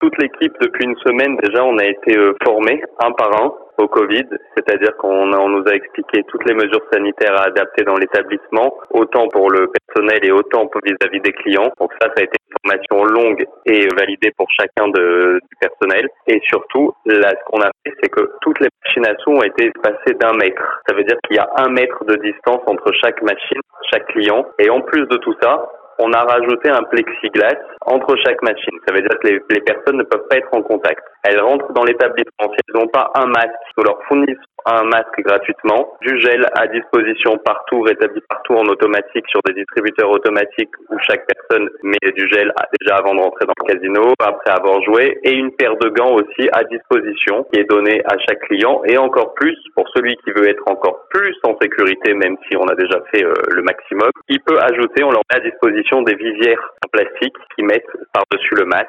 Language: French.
Toute l'équipe, depuis une semaine déjà, on a été formés un par un au Covid, c'est-à-dire qu'on nous a expliqué toutes les mesures sanitaires à adapter dans l'établissement, autant pour le personnel et autant vis-à-vis des clients. Donc ça a été une formation longue et validée pour chacun du personnel. Et surtout, là, ce qu'on a fait, c'est que toutes les machines à sous ont été espacées d'1 mètre. Ça veut dire qu'il y a 1 mètre de distance entre chaque machine, chaque client. Et en plus de tout ça, on a rajouté un plexiglas entre chaque machine. Ça veut dire que les personnes ne peuvent pas être en contact. Elles rentrent dans l'établissement. Si elles n'ont pas un masque, nous leur fournissons un masque gratuitement, du gel à disposition partout, rétabli partout en automatique sur des distributeurs automatiques où chaque personne met du gel déjà avant de rentrer dans le casino, après avoir joué, et une paire de gants aussi à disposition qui est donnée à chaque client. Et encore plus, pour celui qui veut être encore plus en sécurité, même si on a déjà fait le maximum, il peut ajouter, on leur met à disposition des visières en plastique qui mettent par-dessus le masque.